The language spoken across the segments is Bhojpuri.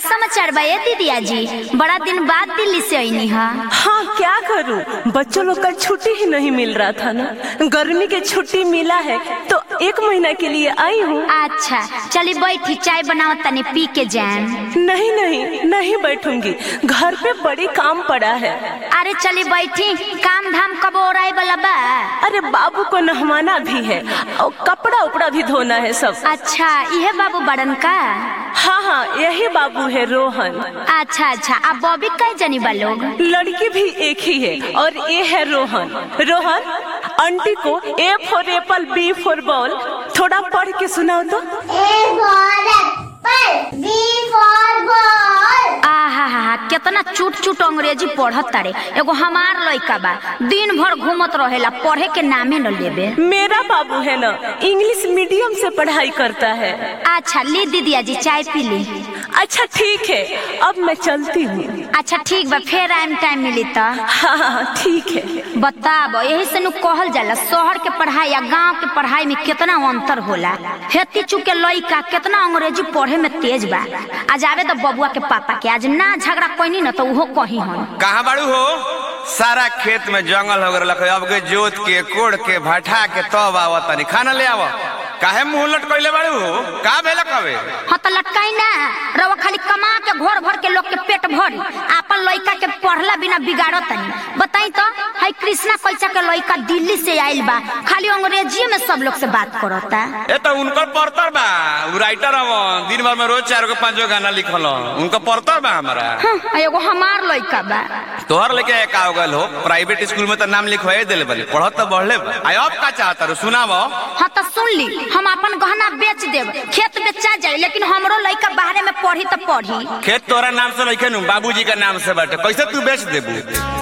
समाचार बा दीदिया जी? बड़ा दिन बाद दिल्ली से आईनी है। हाँ क्या करूं, बच्चों लोग का छुट्टी ही नहीं मिल रहा था ना। गर्मी के छुट्टी मिला है तो 1 महीना के लिए आई हूँ। अच्छा चलिए बैठी, चाय बनाओ तनी पी के जाए। नहीं नहीं नहीं बैठूंगी, घर पे बड़ी काम पड़ा है। अरे चलिए बैठी, काम धाम कब ओराई वाला बा? अरे बाबू को नहवाना भी है और कपड़ा उपड़ा भी धोना है सब। अच्छा यह बाबू बड़न का? हाँ हाँ यही बाबू है रोहन। अच्छा अच्छा, अब बॉबी कई जनी बा लोग? लड़की भी एक ही है और ये है रोहन। रोहन आंटी को A for apple, B for ball थोड़ा पढ़ के सुनाओ तो। A for apple, B for ball। आहा कितना चूट चूट अंग्रेजी पढ़त तारे। एगो हमार लइका बा, दिन भर घूमत रहेला, पढ़े के नामे न लेबे। मेरा बाबू है ना, इंग्लिश मीडियम से पढ़ाई करता है। अच्छा ली दीदिया जी, चाय पी ली। अच्छा ठीक है, अब मैं चलती हूँ। अच्छा ठीक बा, फिर टाइम मिली तो। हाँ ठीक है। बताबो, यही से नु कहल जाला शहर के पढ़ाई या गांव के पढ़ाई में कितना अंतर होला। हेती चुके लइका कितना अंग्रेजी पढ़े में तेज बा। आज आवे तो बबुआ के पापा के, आज ना झगड़ा कोई न तो उहो कहीं हन। कहाँ बाड़ू हो? सारा खेत में जंगल हो गया, अब के जोत के कोड़ के भाठा के तब आवत तनी खाना ले आव। काहे मुंह लटकइले बाड़ू हो? का भेला कबे? हाँ तो लटकाई ना, रवा खाली कमा के घोर भर के लोग के पेट भरी, आपन लइका के पढ़ला बिना बिगाड़ो तनी। बताई तो, हाई कृष्णा कैसा के लइका दिल्ली से आइल बा, खाली अंग्रेजी में सब लोग से बात करता। ए तो उनकर पढ़तर बा, उ राइटर हवन, दिन भर में रोज 4 5 गाना लिखल। उनका पढ़तर बा हमारा। एगो हमार लइका बा। तोहर लेके का हो गल हो? प्राइवेट स्कूल में तो नाम लिखवाए देले बले, पढ़त तो बढ़ले बा। आई अब का चाहता रो सुनावो। हाँ तो सुन ली, हम अपन गहना बेच देव, खेत बेचा जाए, लेकिन हमरो लइका बाहरे में पढ़ी तो पढ़ी। खेत तोरा नाम से लिखे नु, बाबूजी का नाम से बाटे, कैसे तू बेच देबू?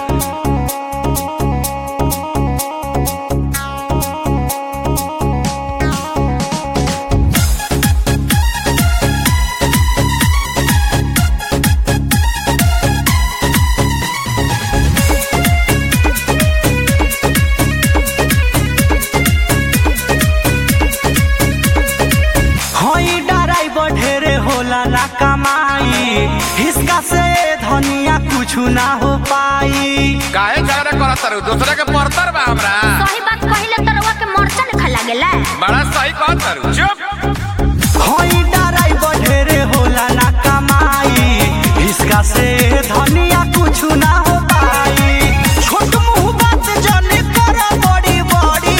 कमाई हिसका से धनिया कुछ ना हो पाई। काहे झगड़ा करत तारू? दूसरे के पढ़तर बा हमरा। सही बात कहिले त रवा के मरचा लिखा लागेला। बड़ा सही कहत तारू। चुप। होई डराई बढ़ेरे होला ना कमाई हिसका से धनिया कुछ ना हो पाई। छोट मुंह बात जाने कर बड़ी बड़ी।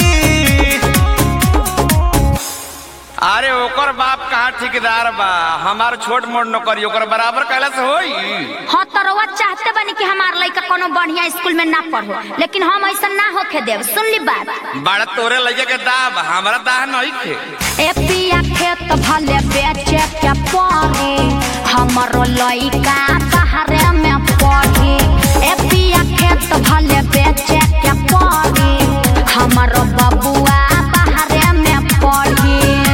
अरे ओकर बाप कहाँ ठेकेदार बा, हमार छोट मोट नौकरी ओकर बराबर कैला से होई? हाँ तो रवा चाहते बनी कि हमार लइका कोनो बढ़िया स्कूल में ना पढ़ो, लेकिन हम ऐसा ना होके देव। सुन ली बात। बड़ा तोरे लइका के दाब, हमरा दाह नहीं खे। ए पिया खेत भले बेचे के पड़ी, हमरो लइका बाहरे में पढ़ी। ए पिया खेत भले बेचे के पड़ी, हमरो बबुआ बाहरे में पढ़ी।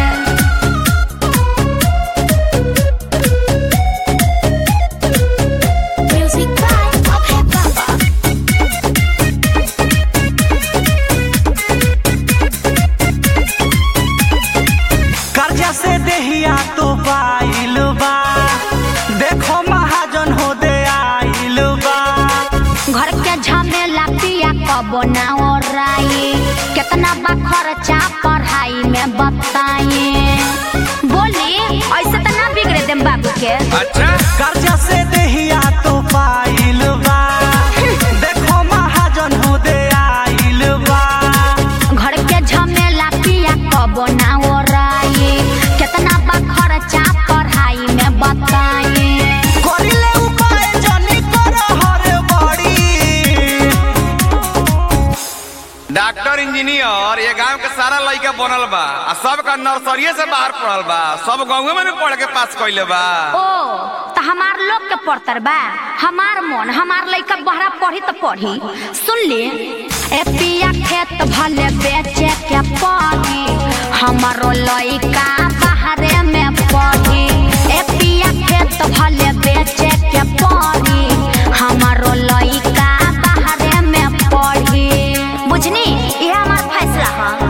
से देहिया तो पाइल बा, देखो महाजन हो दे आइल बा। घर के झमेला पिया कबो ना ओराई, कितना बा खर्चा पढ़ाई में बताई। बोली ऐसे तो ना बिगड़े देम बाबू के। अच्छा कर्जा से देहिया तो पाइल बा, देखो महाजन हो दे आइल बा। घर के झमेला पिया कबो ना ओराई, कितना बा खर्चा पढ़ाई में बताई। करिले उपाय जनी कर हर बड़ी। डॉक्टर इंजीनियर ये गांव के सारा लइका बनल बा, आ सब का नर्सरी से बाहर पढ़ल बा, सब गांव में पढ़ के पास कइले बा। ओ तो हमार लोग के पढ़तर बा, हमार मन, हमार लइका बहरा पढ़ी तो पढ़ी। सुन ली, ए पिया खेत भले बेचे के पढ़ी, हमारो लइका बाहरे में पढ़ी। ए पिया खेत भले बेचे के पढ़ी, हमारो लइका बाहरे में पढ़ी। बुझनी, ये हमार फैसला है।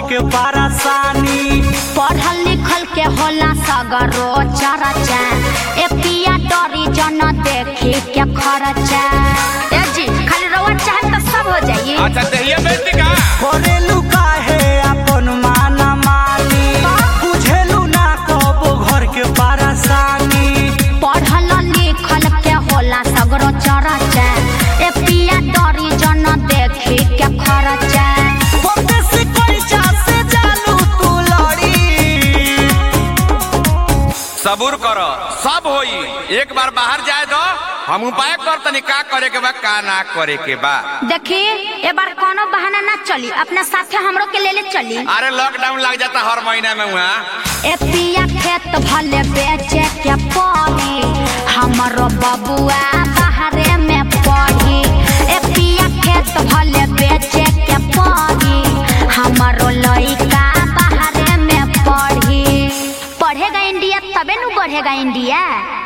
के परेशानी। पढ़ल लिखल के होला सगरो चर्चा, ए पिया डरी जन देखी के खर्चा। ए जी खाली रवा चाहे तो सब हो जाई। अच्छा दहिया बेटी का करेलू काहे अपन माना मानी, बुझेलू ना कबो घर के परेशानी। पढ़ल लिखल के होला सगरो चर्चा, ए पिया डरी जन देखी के खर्चा। परदेसी पैसा से जालू तू लड़ी। सबूर करो सब होई, एक बार बाहर जाए दो, हम उपाय कर तनी का करे के बा का ना करे के बा। देखी ए बार कोनो बहाना ना चली, अपने साथे हमरो के ले चली। अरे लॉकडाउन लग जाता हर महीना में वहाँ। ए पिया खेत भले बेचे के पड़ी, हमरो बबुआ बाहरे में पढ़ी। ए पिया खेत भले बेचे के पड़ी, हमरो लइका बाहरे में पढ़ी। पढ़ेगा इंडिया तबे नु बढ़ेगा इंडिया।